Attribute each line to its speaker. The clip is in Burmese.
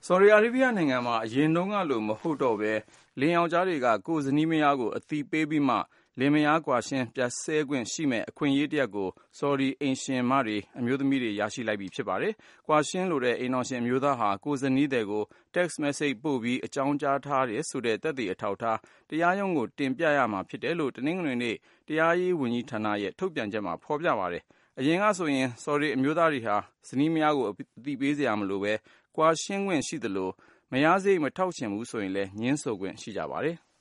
Speaker 1: ဆော်ဒီအာရေဗျနိုင်ငံမှာအရင်တုန်းကလိုမဟုတ်တော့ဘဲလင်ယောက်ျားတွေကကိုယ်ဇနီးမယားကိုအသိပေးပြီးမှလင်မယားကွာရှင်းပြတ်ဆဲခွင့်ရှိမဲ့အခွင့်အရေးတရပ်ကိုဆော်ဒီအိမ်ရှင်မတွေအမျိုးသမီးတွေရရှိလိုက်ပြီဖြစ်ပါတယ်။ကွာရှင်းလိုတဲ့အိမ်တော်ရှင်အမျိုးသားဟာကိုယ်ဇနီးတွေကို text message ပို့ပြီးအကြောင်းကြားထားတယ်ဆိုတဲ့သက်သေအထောက်အထားတရားရုံးကိုတင်ပြရမှာဖြစ်တယ်လို့တနင်္ဂနွေနေ့တရားရေးဝန်ကြီးဌာနရဲ့ထုတ်ပြန်ချက်မှာဖော်ပြပါတယ်။အရင်ကဆိုရင်ဆော်ဒီအမျိုးသားတွေဟာဇနီးမယားကိုအသိပေးစရာမလိုဘဲကွာရှင်းခွင့်ရှိသလိုမယားစရိတ်မထောက်ချင်ဘူးဆိုရင်လည်းငြင်းဆိုခွင့်ရှိကြပါတယ်။